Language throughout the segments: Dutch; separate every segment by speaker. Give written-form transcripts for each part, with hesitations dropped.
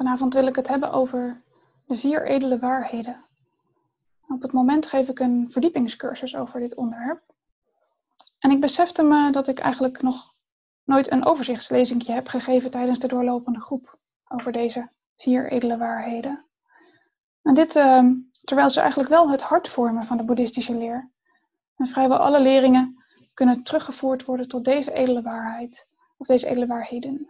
Speaker 1: Vanavond wil ik het hebben over de 4 edele waarheden. Op het moment geef ik een verdiepingscursus over dit onderwerp. En ik besefte me dat ik eigenlijk nog nooit een overzichtslezingje heb gegeven tijdens de doorlopende groep over deze 4 edele waarheden. En dit terwijl ze eigenlijk wel het hart vormen van de boeddhistische leer. En vrijwel alle leringen kunnen teruggevoerd worden tot deze edele waarheid, of deze edele waarheden.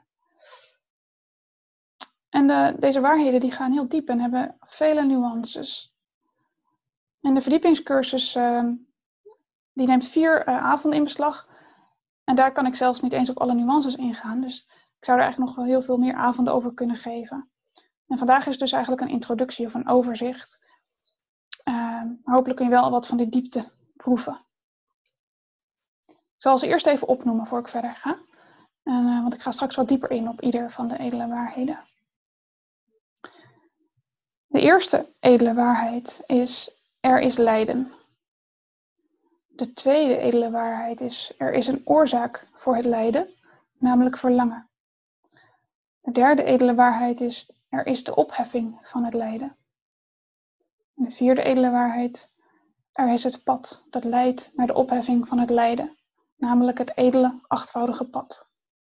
Speaker 1: En deze waarheden die gaan heel diep en hebben vele nuances. En de verdiepingscursus die neemt 4 avonden in beslag. En daar kan ik zelfs niet eens op alle nuances ingaan. Dus ik zou er eigenlijk nog wel heel veel meer avonden over kunnen geven. En vandaag is dus eigenlijk een introductie of een overzicht. Maar hopelijk kun je wel wat van die diepte proeven. Ik zal ze eerst even opnoemen voor ik verder ga. Want ik ga straks wat dieper in op ieder van de edele waarheden. De eerste edele waarheid is: er is lijden. De tweede edele waarheid is: er is een oorzaak voor het lijden, namelijk verlangen. De derde edele waarheid is: er is de opheffing van het lijden. En de vierde edele waarheid: er is het pad dat leidt naar de opheffing van het lijden, namelijk het edele achtvoudige pad.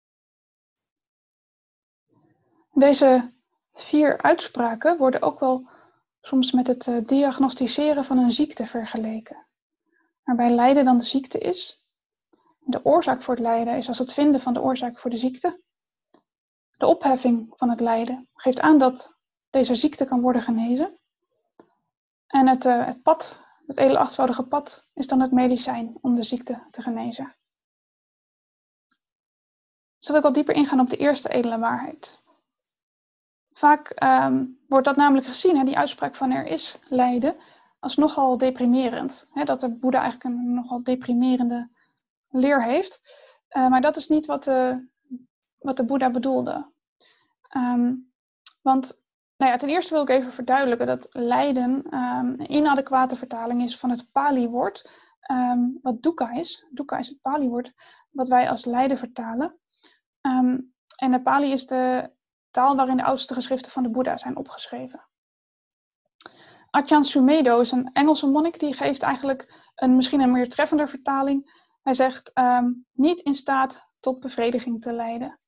Speaker 1: Deze 4 uitspraken worden ook wel soms met het diagnosticeren van een ziekte vergeleken. Waarbij lijden dan de ziekte is. De oorzaak voor het lijden is als het vinden van de oorzaak voor de ziekte. De opheffing van het lijden geeft aan dat deze ziekte kan worden genezen. En het pad, het edele achtvoudige pad, is dan het medicijn om de ziekte te genezen. Zal ik wat dieper ingaan op de eerste edele waarheid. Vaak wordt dat namelijk gezien, die uitspraak van er is lijden, als nogal deprimerend. Dat de Boeddha eigenlijk een nogal deprimerende leer heeft. Maar dat is niet wat de Boeddha bedoelde. Want ten eerste wil ik even verduidelijken dat lijden een inadequate vertaling is van het Pali-woord, wat dukkha is. Dukkha is het Pali-woord wat wij als lijden vertalen. En de Pali is de taal waarin de oudste geschriften van de Boeddha zijn opgeschreven. Ajahn Sumedho is een Engelse monnik die geeft eigenlijk misschien een meer treffender vertaling. Hij zegt niet in staat tot bevrediging te leiden.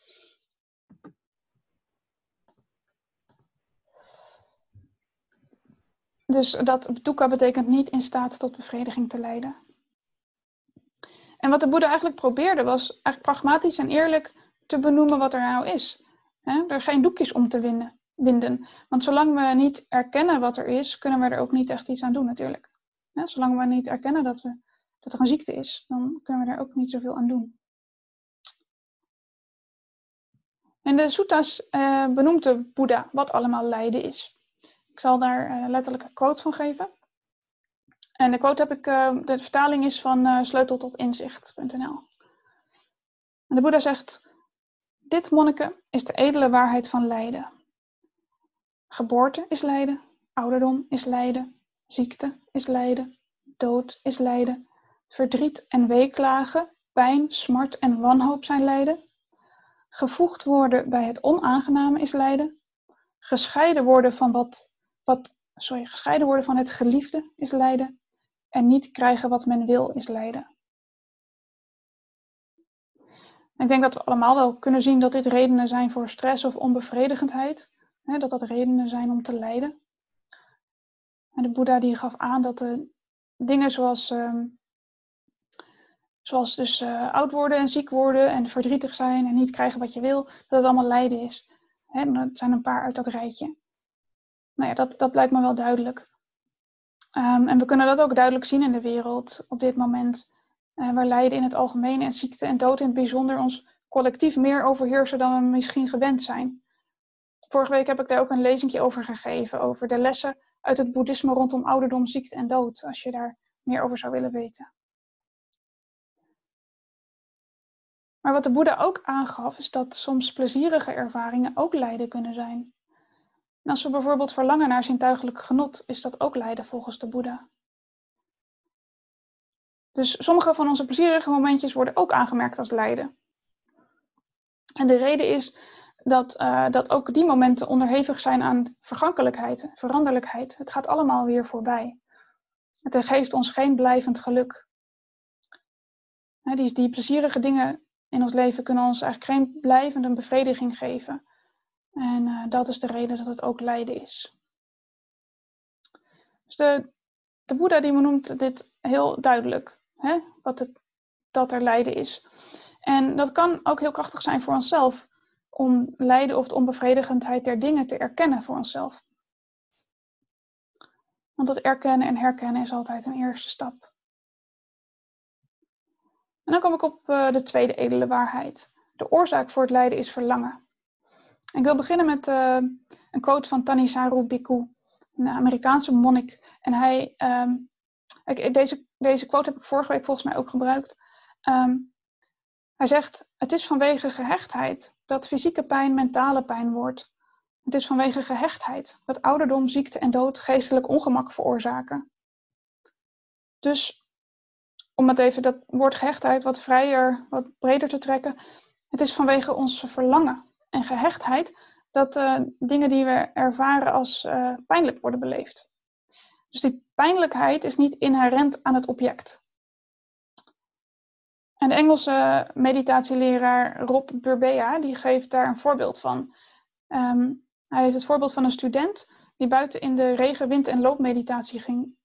Speaker 1: Dus dat dukkha betekent niet in staat tot bevrediging te leiden. En wat de Boeddha eigenlijk probeerde was eigenlijk pragmatisch en eerlijk te benoemen wat er nou is. Er geen doekjes om te winden. Want zolang we niet erkennen wat er is, kunnen we er ook niet echt iets aan doen natuurlijk. Zolang we niet erkennen dat er een ziekte is, dan kunnen we er ook niet zoveel aan doen. In de suttas benoemt de Boeddha wat allemaal lijden is. Ik zal daar letterlijk een quote van geven. En de quote de vertaling is van sleuteltotinzicht.nl. En de Boeddha zegt: dit, monniken, is de edele waarheid van lijden. Geboorte is lijden, ouderdom is lijden, ziekte is lijden, dood is lijden, verdriet en weeklagen, pijn, smart en wanhoop zijn lijden. Gevoegd worden bij het onaangename is lijden. Gescheiden worden van het geliefde is lijden. En niet krijgen wat men wil is lijden. Ik denk dat we allemaal wel kunnen zien dat dit redenen zijn voor stress of onbevredigendheid. Dat redenen zijn om te lijden. En de Boeddha die gaf aan dat de dingen zoals dus oud worden en ziek worden en verdrietig zijn en niet krijgen wat je wil, dat het allemaal lijden is. Dat zijn een paar uit dat rijtje. Dat lijkt me wel duidelijk. En we kunnen dat ook duidelijk zien in de wereld op dit moment. Waar lijden in het algemeen en ziekte en dood in het bijzonder ons collectief meer overheersen dan we misschien gewend zijn. Vorige week heb ik daar ook een lezingje over gegeven, over de lessen uit het boeddhisme rondom ouderdom, ziekte en dood, als je daar meer over zou willen weten. Maar wat de Boeddha ook aangaf, is dat soms plezierige ervaringen ook lijden kunnen zijn. En als we bijvoorbeeld verlangen naar zintuigelijk genot, is dat ook lijden volgens de Boeddha. Dus sommige van onze plezierige momentjes worden ook aangemerkt als lijden. En de reden is dat ook die momenten onderhevig zijn aan vergankelijkheid, veranderlijkheid. Het gaat allemaal weer voorbij. Het geeft ons geen blijvend geluk. Die plezierige dingen in ons leven kunnen ons eigenlijk geen blijvende bevrediging geven. En dat is de reden dat het ook lijden is. Dus de Boeddha die benoemt dit heel duidelijk. Dat er lijden is. En dat kan ook heel krachtig zijn voor onszelf. Om lijden of de onbevredigendheid der dingen te erkennen voor onszelf. Want dat erkennen en herkennen is altijd een eerste stap. En dan kom ik op de tweede edele waarheid. De oorzaak voor het lijden is verlangen. En ik wil beginnen met een quote van Thanissaro Bhikkhu, een Amerikaanse monnik. En deze quote heb ik vorige week volgens mij ook gebruikt. Hij zegt, het is vanwege gehechtheid dat fysieke pijn mentale pijn wordt. Het is vanwege gehechtheid dat ouderdom, ziekte en dood geestelijk ongemak veroorzaken. Dus om het even dat woord gehechtheid wat vrijer, wat breder te trekken. Het is vanwege ons verlangen en gehechtheid dat dingen die we ervaren als pijnlijk worden beleefd. Dus die pijnlijkheid is niet inherent aan het object. En de Engelse meditatieleraar Rob Burbea, die geeft daar een voorbeeld van. Hij heeft het voorbeeld van een student die buiten in de regen, wind en loopmeditatie ging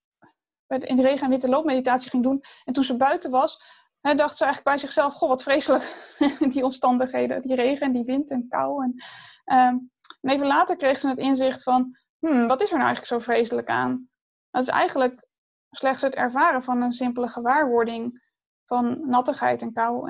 Speaker 1: doen. En toen ze buiten was, dacht ze eigenlijk bij zichzelf, goh, wat vreselijk, die omstandigheden, die regen en die wind en kou. En even later kreeg ze het inzicht van, wat is er nou eigenlijk zo vreselijk aan? Dat is eigenlijk slechts het ervaren van een simpele gewaarwording van nattigheid en kou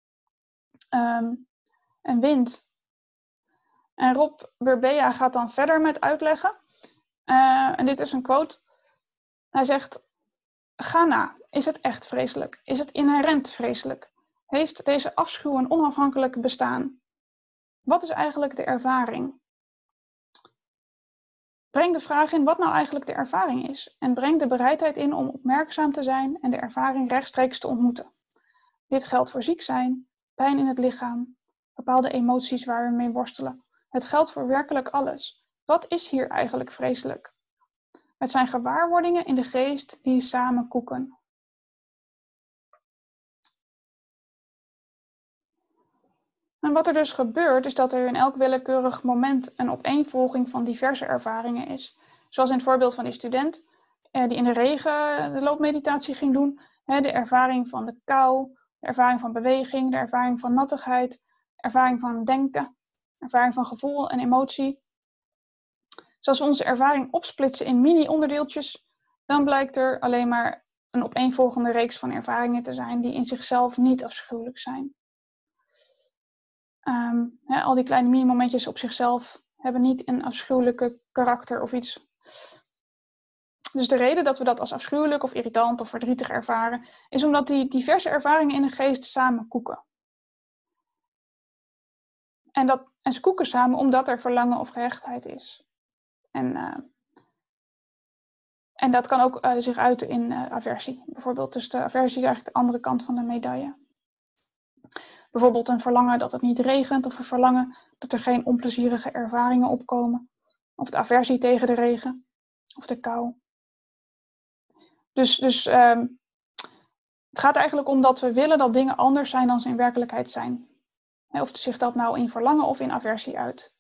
Speaker 1: en wind. En Rob Burbea gaat dan verder met uitleggen. En dit is een quote. Hij zegt, ga na, is het echt vreselijk? Is het inherent vreselijk? Heeft deze afschuw een onafhankelijk bestaan? Wat is eigenlijk de ervaring? Breng de vraag in wat nou eigenlijk de ervaring is. En breng de bereidheid in om opmerkzaam te zijn en de ervaring rechtstreeks te ontmoeten. Dit geldt voor ziek zijn, pijn in het lichaam, bepaalde emoties waar we mee worstelen. Het geldt voor werkelijk alles. Wat is hier eigenlijk vreselijk? Het zijn gewaarwordingen in de geest die samen koeken. En wat er dus gebeurt, is dat er in elk willekeurig moment een opeenvolging van diverse ervaringen is. Zoals in het voorbeeld van die student die in de regen de loopmeditatie ging doen. De ervaring van de kou, de ervaring van beweging, de ervaring van nattigheid, de ervaring van denken, de ervaring van gevoel en emotie. Dus als we onze ervaring opsplitsen in mini-onderdeeltjes, dan blijkt er alleen maar een opeenvolgende reeks van ervaringen te zijn die in zichzelf niet afschuwelijk zijn. Al die kleine mini-momentjes op zichzelf hebben niet een afschuwelijke karakter of iets. Dus de reden dat we dat als afschuwelijk of irritant of verdrietig ervaren, is omdat die diverse ervaringen in de geest samen koeken. En ze koeken samen omdat er verlangen of gehechtheid is. En dat kan ook zich uiten in aversie. Bijvoorbeeld, dus de aversie is eigenlijk de andere kant van de medaille. Bijvoorbeeld een verlangen dat het niet regent, of een verlangen dat er geen onplezierige ervaringen opkomen. Of de aversie tegen de regen, of de kou. Dus het gaat eigenlijk om dat we willen dat dingen anders zijn dan ze in werkelijkheid zijn. Of zich dat nou in verlangen of in aversie uit.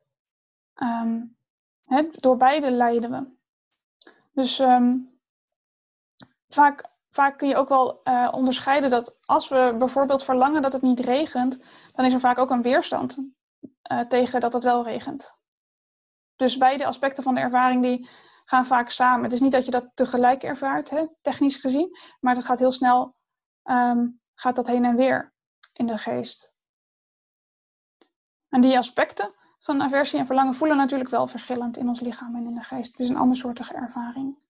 Speaker 1: Door beide lijden we. Dus vaak kun je ook wel onderscheiden dat als we bijvoorbeeld verlangen dat het niet regent, dan is er vaak ook een weerstand tegen dat het wel regent. Dus beide aspecten van de ervaring die gaan vaak samen. Het is niet dat je dat tegelijk ervaart, technisch gezien, maar dat gaat heel snel, gaat dat heen en weer in de geest. En die aspecten van aversie en verlangen voelen natuurlijk wel verschillend in ons lichaam en in de geest. Het is een andersoortige ervaring.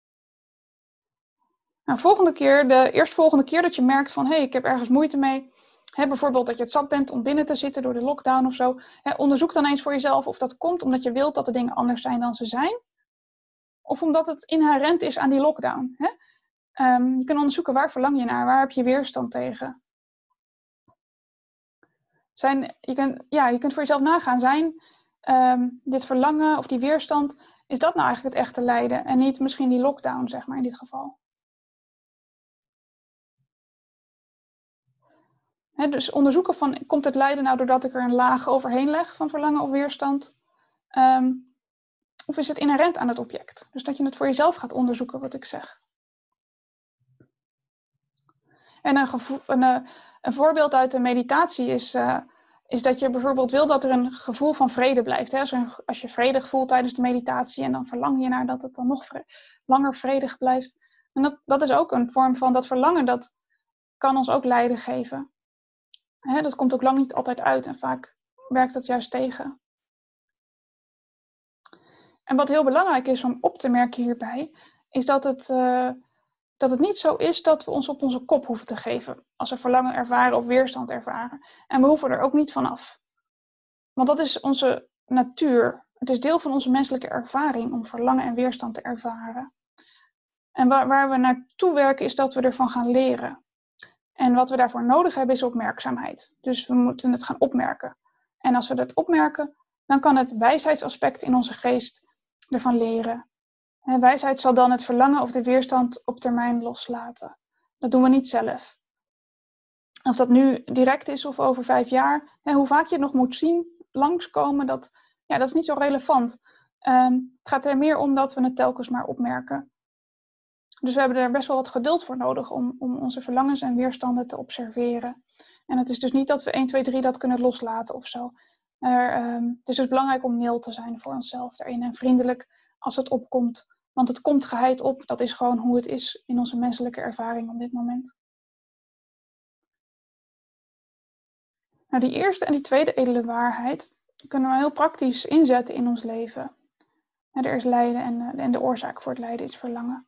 Speaker 1: Nou, de eerstvolgende keer dat je merkt van, ik heb ergens moeite mee. Bijvoorbeeld dat je het zat bent om binnen te zitten door de lockdown of zo. Onderzoek dan eens voor jezelf of dat komt omdat je wilt dat de dingen anders zijn dan ze zijn. Of omdat het inherent is aan die lockdown. Je kunt onderzoeken waar verlang je naar, waar heb je weerstand tegen. je kunt voor jezelf nagaan, zijn dit verlangen of die weerstand, is dat nou eigenlijk het echte lijden en niet misschien die lockdown, zeg maar, in dit geval. Dus onderzoeken van, komt het lijden nou doordat ik er een laag overheen leg van verlangen of weerstand? Of is het inherent aan het object? Dus dat je het voor jezelf gaat onderzoeken, wat ik zeg. En een voorbeeld uit de meditatie is dat je bijvoorbeeld wil dat er een gevoel van vrede blijft. Hè? Als je vredig voelt tijdens de meditatie en dan verlang je naar dat het dan nog langer vredig blijft. En dat is ook een vorm van dat verlangen, dat kan ons ook lijden geven. Hè? Dat komt ook lang niet altijd uit en vaak werkt dat juist tegen. En wat heel belangrijk is om op te merken hierbij, is dat het niet zo is dat we ons op onze kop hoeven te geven als we verlangen ervaren of weerstand ervaren. En we hoeven er ook niet van af. Want dat is onze natuur. Het is deel van onze menselijke ervaring om verlangen en weerstand te ervaren. En waar we naartoe werken is dat we ervan gaan leren. En wat we daarvoor nodig hebben is opmerkzaamheid. Dus we moeten het gaan opmerken. En als we dat opmerken, dan kan het wijsheidsaspect in onze geest ervan leren. En wijsheid zal dan het verlangen of de weerstand op termijn loslaten. Dat doen we niet zelf. Of dat nu direct is of over 5 jaar. Hoe vaak je het nog moet zien, langskomen, dat is niet zo relevant. Het gaat er meer om dat we het telkens maar opmerken. Dus we hebben er best wel wat geduld voor nodig om onze verlangens en weerstanden te observeren. En het is dus niet dat we 1, 2, 3 dat kunnen loslaten of zo. Het is dus belangrijk om mild te zijn voor onszelf daarin en vriendelijk als het opkomt. Want het komt geheid op, dat is gewoon hoe het is in onze menselijke ervaring op dit moment. Nou, die eerste en die tweede edele waarheid kunnen we heel praktisch inzetten in ons leven. Er is lijden en de oorzaak voor het lijden is verlangen.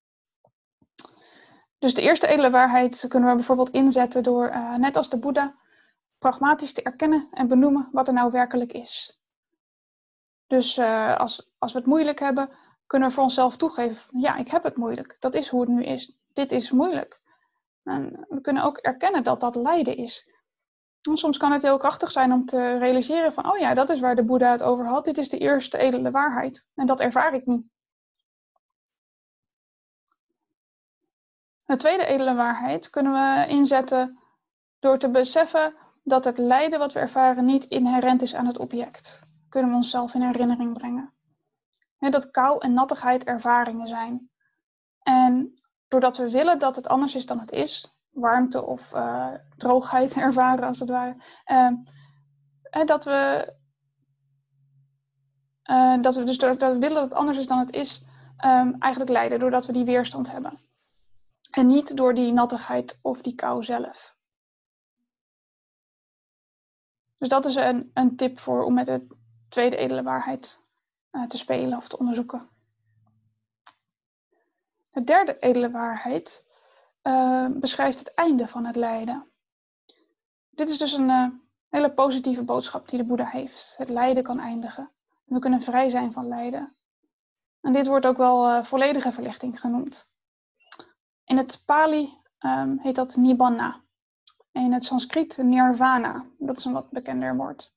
Speaker 1: Dus de eerste edele waarheid kunnen we bijvoorbeeld inzetten door, net als de Boeddha, pragmatisch te erkennen en benoemen wat er nou werkelijk is. Dus als we het moeilijk hebben, kunnen we voor onszelf toegeven, ja, ik heb het moeilijk. Dat is hoe het nu is. Dit is moeilijk. En we kunnen ook erkennen dat dat lijden is. En soms kan het heel krachtig zijn om te realiseren van, oh ja, dat is waar de Boeddha het over had. Dit is de eerste edele waarheid. En dat ervaar ik nu. De tweede edele waarheid kunnen we inzetten door te beseffen dat het lijden wat we ervaren niet inherent is aan het object. Kunnen we onszelf in herinnering brengen. Dat kou en nattigheid ervaringen zijn. En doordat we willen dat het anders is dan het is, warmte of droogheid ervaren als het ware, dat we dus doordat we willen dat het anders is dan het is, eigenlijk lijden doordat we die weerstand hebben. En niet door die nattigheid of die kou zelf. Dus dat is een tip om met de tweede edele waarheid te spelen of te onderzoeken. De derde edele waarheid beschrijft het einde van het lijden. Dit is dus een hele positieve boodschap die de Boeddha heeft. Het lijden kan eindigen. We kunnen vrij zijn van lijden. En dit wordt ook wel volledige verlichting genoemd. In het Pali heet dat Nibbana. En in het Sanskriet Nirvana. Dat is een wat bekender woord.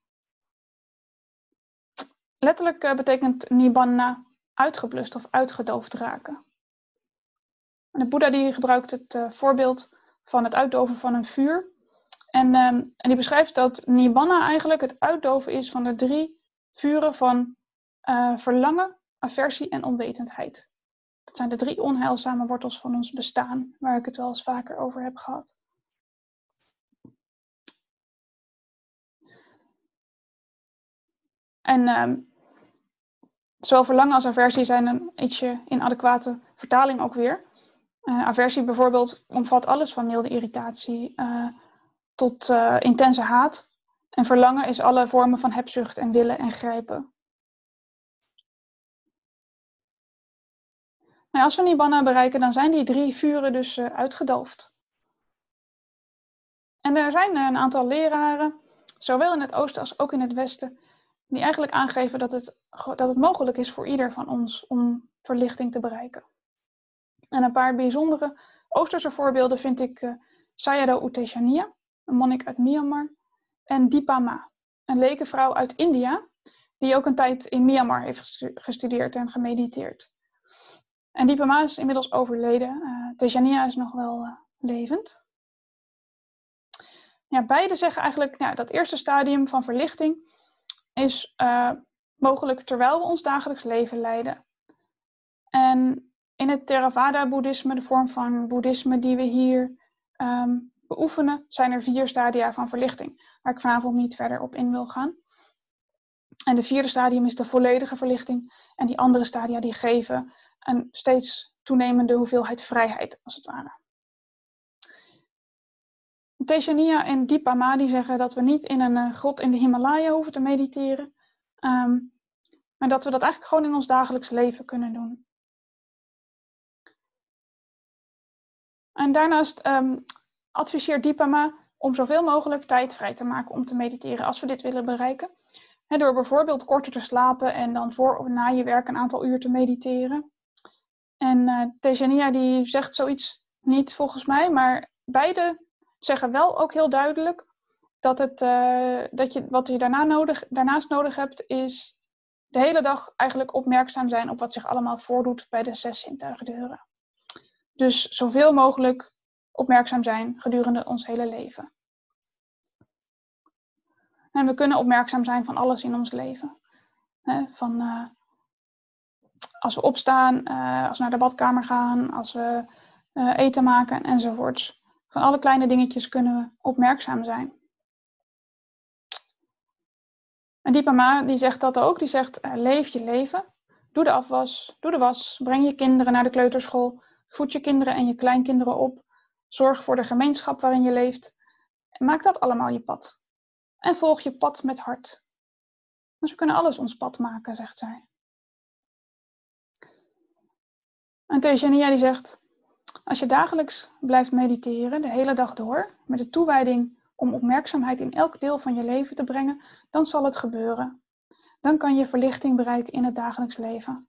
Speaker 1: Letterlijk betekent Nibbana uitgeblust of uitgedoofd raken. En de Boeddha die gebruikt het voorbeeld van het uitdoven van een vuur. En die beschrijft dat Nibbana eigenlijk het uitdoven is van de 3 vuren van verlangen, aversie en onwetendheid. Dat zijn de 3 onheilzame wortels van ons bestaan, waar ik het wel eens vaker over heb gehad. En zowel verlangen als aversie zijn een ietsje inadequate vertaling ook weer. Aversie bijvoorbeeld omvat alles van milde irritatie tot intense haat. En verlangen is alle vormen van hebzucht en willen en grijpen. Nou, als we Nibbana bereiken, dan zijn die 3 vuren dus uitgedoofd. En er zijn een aantal leraren, zowel in het oosten als ook in het westen, die eigenlijk aangeven dat het mogelijk is voor ieder van ons om verlichting te bereiken. En een paar bijzondere Oosterse voorbeelden vind ik Sayadaw U Tejaniya, een monnik uit Myanmar, en Dipa Ma, een lekenvrouw uit India, die ook een tijd in Myanmar heeft gestudeerd en gemediteerd. En Dipa Ma is inmiddels overleden. Tejaniya is nog wel levend. Ja, beide zeggen eigenlijk, dat eerste stadium van verlichting is mogelijk terwijl we ons dagelijks leven leiden. En in het Theravada-boeddhisme, de vorm van boeddhisme die we hier beoefenen, zijn er 4 stadia van verlichting, waar ik vanavond niet verder op in wil gaan. En de 4e stadium is de volledige verlichting. En die andere stadia die geven een steeds toenemende hoeveelheid vrijheid, als het ware. Tejaniya en Dipa Ma die zeggen dat we niet in een grot in de Himalaya hoeven te mediteren. Maar dat we dat eigenlijk gewoon in ons dagelijks leven kunnen doen. En daarnaast adviseert Dipa Ma om zoveel mogelijk tijd vrij te maken om te mediteren als we dit willen bereiken. Door bijvoorbeeld korter te slapen en dan voor of na je werk een aantal uur te mediteren. En Tejaniya die zegt zoiets niet volgens mij, maar beide zeggen wel ook heel duidelijk dat wat je daarnaast nodig hebt is de hele dag eigenlijk opmerkzaam zijn op wat zich allemaal voordoet bij de 6 zintuigdeuren. Dus zoveel mogelijk opmerkzaam zijn gedurende ons hele leven. En we kunnen opmerkzaam zijn van alles in ons leven. Als we opstaan, als we naar de badkamer gaan, als we eten maken enzovoorts. Van alle kleine dingetjes kunnen we opmerkzaam zijn. En Dipa Ma die zegt dat ook. Die zegt, leef je leven. Doe de afwas, doe de was. Breng je kinderen naar de kleuterschool. Voed je kinderen en je kleinkinderen op. Zorg voor de gemeenschap waarin je leeft. En maak dat allemaal je pad. En volg je pad met hart. Dus we kunnen alles ons pad maken, zegt zij. En Tejaniya die zegt, als je dagelijks blijft mediteren, de hele dag door, met de toewijding om opmerkzaamheid in elk deel van je leven te brengen, dan zal het gebeuren. Dan kan je verlichting bereiken in het dagelijks leven.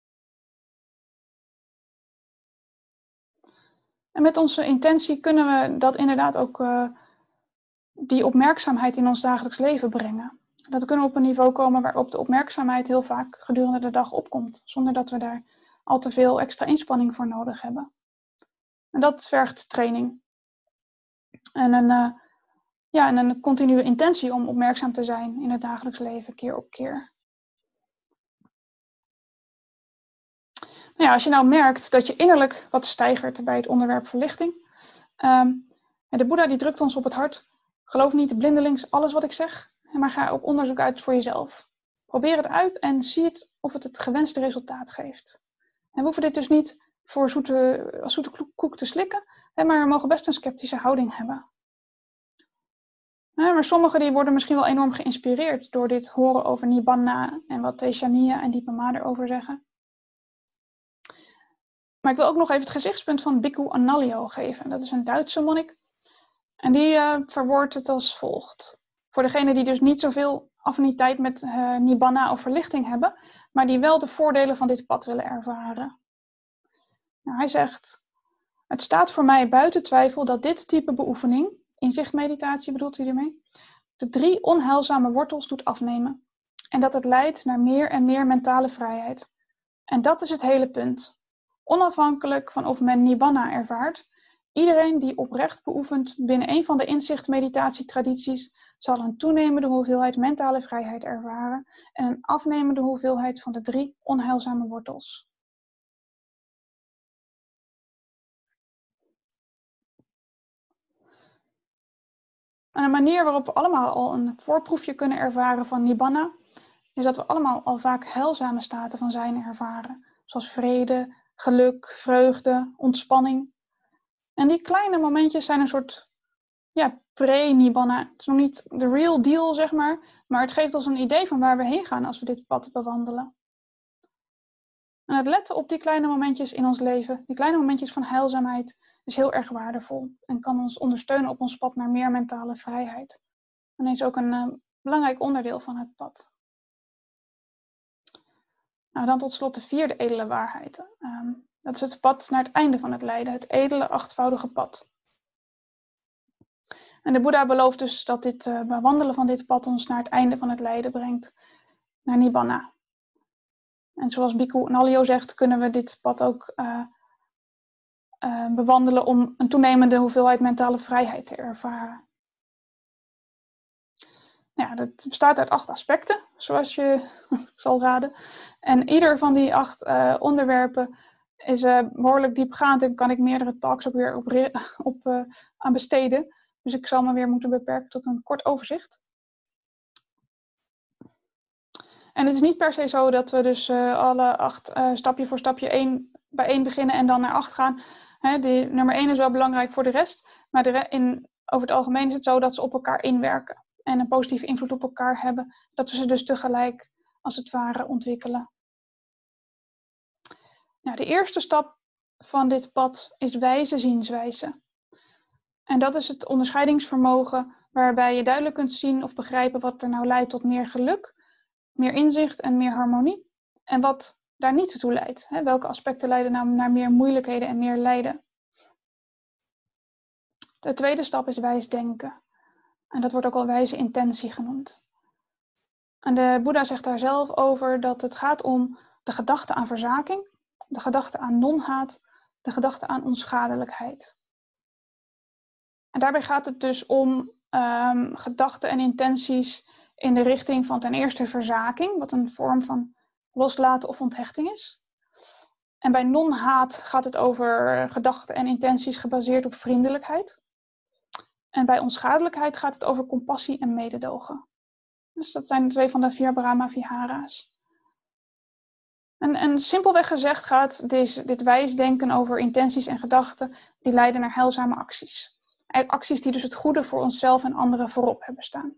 Speaker 1: En met onze intentie kunnen we dat inderdaad ook die opmerkzaamheid in ons dagelijks leven brengen. Dat we kunnen op een niveau komen waarop de opmerkzaamheid heel vaak gedurende de dag opkomt, zonder dat we daar al te veel extra inspanning voor nodig hebben. En dat vergt training. En een continue intentie om opmerkzaam te zijn in het dagelijks leven, keer op keer. Als je nou merkt dat je innerlijk wat steigert bij het onderwerp verlichting. De Boeddha die drukt ons op het hart. Geloof niet blindelings alles wat ik zeg, maar ga op onderzoek uit voor jezelf. Probeer het uit en zie het of het gewenste resultaat geeft. En we hoeven dit dus niet voor als zoete koek te slikken, maar we mogen best een sceptische houding hebben. Maar sommigen die worden misschien wel enorm geïnspireerd door dit horen over Nibbana en wat Tejaniya en Dipa Ma erover zeggen. Maar ik wil ook nog even het gezichtspunt van Bhikkhu Analayo geven. Dat is een Duitse monnik. En die verwoordt het als volgt. Voor degenen die dus niet zoveel affiniteit met Nibbana of verlichting hebben, maar die wel de voordelen van dit pad willen ervaren. Hij zegt, het staat voor mij buiten twijfel dat dit type beoefening, inzichtmeditatie bedoelt hij ermee, de 3 onheilzame wortels doet afnemen. En dat het leidt naar meer en meer mentale vrijheid. En dat is het hele punt. Onafhankelijk van of men Nibbana ervaart, iedereen die oprecht beoefent binnen een van de inzicht-meditatietradities zal een toenemende hoeveelheid mentale vrijheid ervaren en een afnemende hoeveelheid van de 3 onheilzame wortels. En een manier waarop we allemaal al een voorproefje kunnen ervaren van Nibbana, is dat we allemaal al vaak heilzame staten van zijn ervaren, zoals vrede, geluk, vreugde, ontspanning. En die kleine momentjes zijn een soort pre-Nibbana. Het is nog niet de real deal, zeg maar het geeft ons een idee van waar we heen gaan als we dit pad bewandelen. En het letten op die kleine momentjes in ons leven, die kleine momentjes van heilzaamheid, is heel erg waardevol en kan ons ondersteunen op ons pad naar meer mentale vrijheid. En is ook een belangrijk onderdeel van het pad. Nou, dan tot slot de 4e edele waarheid. Dat is het pad naar het einde van het lijden, het edele 8voudige pad. En de Boeddha belooft dus dat dit bewandelen van dit pad ons naar het einde van het lijden brengt, naar Nibbana. En zoals Bhikkhu Nallio zegt, kunnen we dit pad ook bewandelen om een toenemende hoeveelheid mentale vrijheid te ervaren. Ja, dat bestaat uit 8 aspecten, zoals je zal raden. En ieder van die 8 onderwerpen is behoorlijk diepgaand en kan ik meerdere talks ook weer aan besteden. Dus ik zal me weer moeten beperken tot een kort overzicht. En het is niet per se zo dat we dus alle 8 stapje voor stapje bij 1 beginnen en dan naar 8 gaan. Die nummer 1 is wel belangrijk voor de rest, maar over het algemeen is het zo dat ze op elkaar inwerken. En een positieve invloed op elkaar hebben, dat we ze dus tegelijk als het ware ontwikkelen. Nou, de eerste stap van dit pad is wijze zienswijze. En dat is het onderscheidingsvermogen waarbij je duidelijk kunt zien of begrijpen wat er nou leidt tot meer geluk, meer inzicht en meer harmonie. En wat daar niet toe leidt. Welke aspecten leiden nou naar meer moeilijkheden en meer lijden. De tweede stap is wijs denken. En dat wordt ook al wijze intentie genoemd. En de Boeddha zegt daar zelf over dat het gaat om de gedachte aan verzaking, de gedachte aan non-haat, de gedachte aan onschadelijkheid. En daarbij gaat het dus om gedachten en intenties in de richting van ten eerste verzaking, wat een vorm van loslaten of onthechting is. En bij non-haat gaat het over gedachten en intenties gebaseerd op vriendelijkheid. En bij onschadelijkheid gaat het over compassie en mededogen. Dus dat zijn 2 van de 4 Brahma-vihara's. En simpelweg gezegd gaat dit wijsdenken over intenties en gedachten die leiden naar heilzame acties. Acties die dus het goede voor onszelf en anderen voorop hebben staan.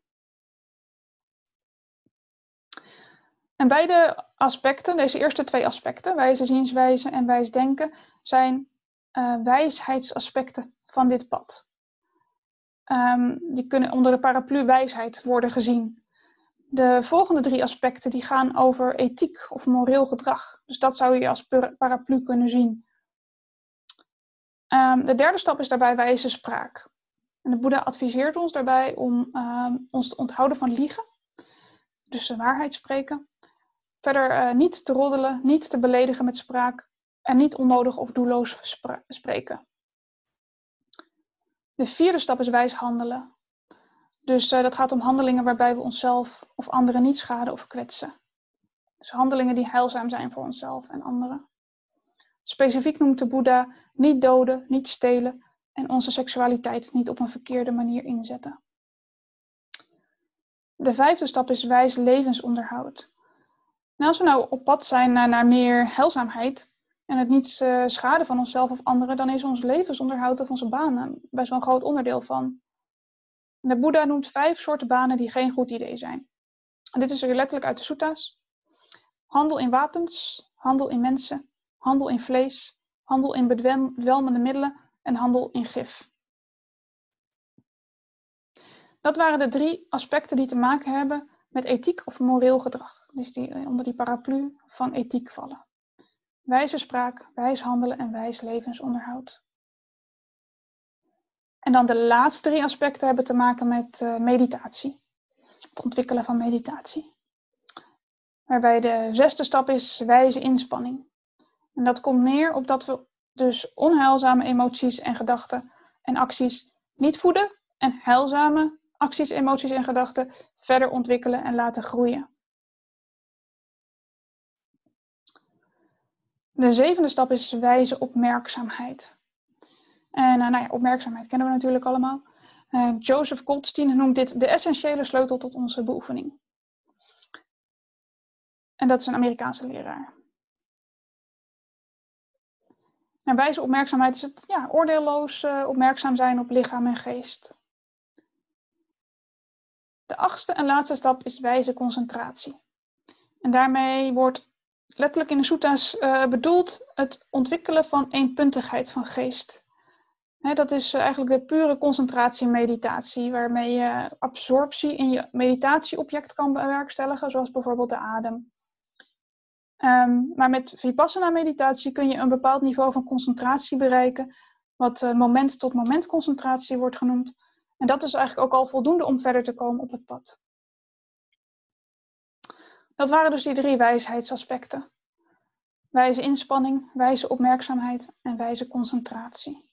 Speaker 1: En beide aspecten, deze eerste 2 aspecten, wijze zienswijze en wijs denken, zijn wijsheidsaspecten van dit pad. Die kunnen onder de paraplu wijsheid worden gezien. De volgende 3 aspecten die gaan over ethiek of moreel gedrag. Dus dat zou je als paraplu kunnen zien. De derde stap is daarbij wijze spraak. En de Boeddha adviseert ons daarbij om ons te onthouden van liegen. Dus de waarheid spreken. Verder niet te roddelen, niet te beledigen met spraak. En niet onnodig of doelloos spreken. De 4e stap is wijs handelen. Dus dat gaat om handelingen waarbij we onszelf of anderen niet schaden of kwetsen. Dus handelingen die heilzaam zijn voor onszelf en anderen. Specifiek noemt de Boeddha niet doden, niet stelen en onze seksualiteit niet op een verkeerde manier inzetten. De 5e stap is wijs levensonderhoud. En als we nou op pad zijn naar meer heilzaamheid en het niet schaden van onszelf of anderen, dan is ons levensonderhoud of onze banen best wel een groot onderdeel van. De Boeddha noemt 5 soorten banen die geen goed idee zijn. En dit is er letterlijk uit de Suttas. Handel in wapens, handel in mensen, handel in vlees, handel in bedwelmende middelen en handel in gif. Dat waren de 3 aspecten die te maken hebben met ethiek of moreel gedrag. Dus die onder die paraplu van ethiek vallen. Wijze spraak, wijs handelen en wijs levensonderhoud. En dan de laatste 3 aspecten hebben te maken met meditatie. Het ontwikkelen van meditatie. Waarbij de 6e stap is wijze inspanning. En dat komt neer op dat we dus onheilzame emoties en gedachten en acties niet voeden. En heilzame acties, emoties en gedachten verder ontwikkelen en laten groeien. De 7e stap is wijze opmerkzaamheid. En opmerkzaamheid kennen we natuurlijk allemaal. Joseph Goldstein noemt dit de essentiële sleutel tot onze beoefening. En dat is een Amerikaanse leraar. En wijze opmerkzaamheid is het oordeelloos opmerkzaam zijn op lichaam en geest. De 8e en laatste stap is wijze concentratie. En daarmee wordt letterlijk in de Suttas bedoeld het ontwikkelen van eenpuntigheid van geest. Dat is eigenlijk de pure concentratie-meditatie, waarmee je absorptie in je meditatieobject kan bewerkstelligen, zoals bijvoorbeeld de adem. Maar met Vipassana-meditatie kun je een bepaald niveau van concentratie bereiken, wat moment-tot-moment concentratie wordt genoemd. En dat is eigenlijk ook al voldoende om verder te komen op het pad. Dat waren dus die 3 wijsheidsaspecten. Wijze inspanning, wijze opmerkzaamheid en wijze concentratie.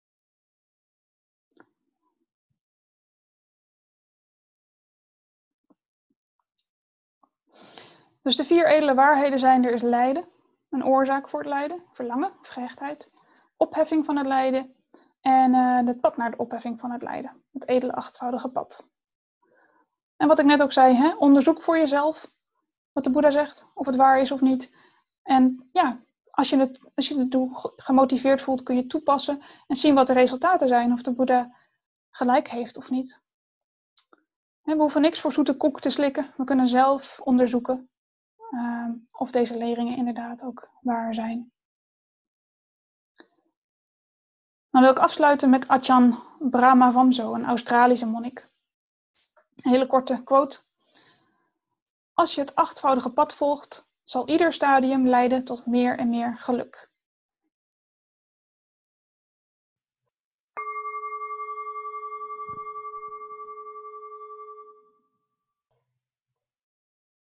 Speaker 1: Dus de 4 edele waarheden zijn: er is lijden, een oorzaak voor het lijden, verlangen of gehechtheid, opheffing van het lijden en het pad naar de opheffing van het lijden, het edele 8voudige pad. En wat ik net ook zei, onderzoek voor jezelf wat de Boeddha zegt, of het waar is of niet. En ja, als je het gemotiveerd voelt, kun je het toepassen en zien wat de resultaten zijn, of de Boeddha gelijk heeft of niet. We hoeven niks voor zoete koek te slikken, we kunnen zelf onderzoeken of deze leringen inderdaad ook waar zijn. Dan wil ik afsluiten met Ajahn Brahmavamso, een Australische monnik. Een hele korte quote. Als je het 8voudige pad volgt, zal ieder stadium leiden tot meer en meer geluk.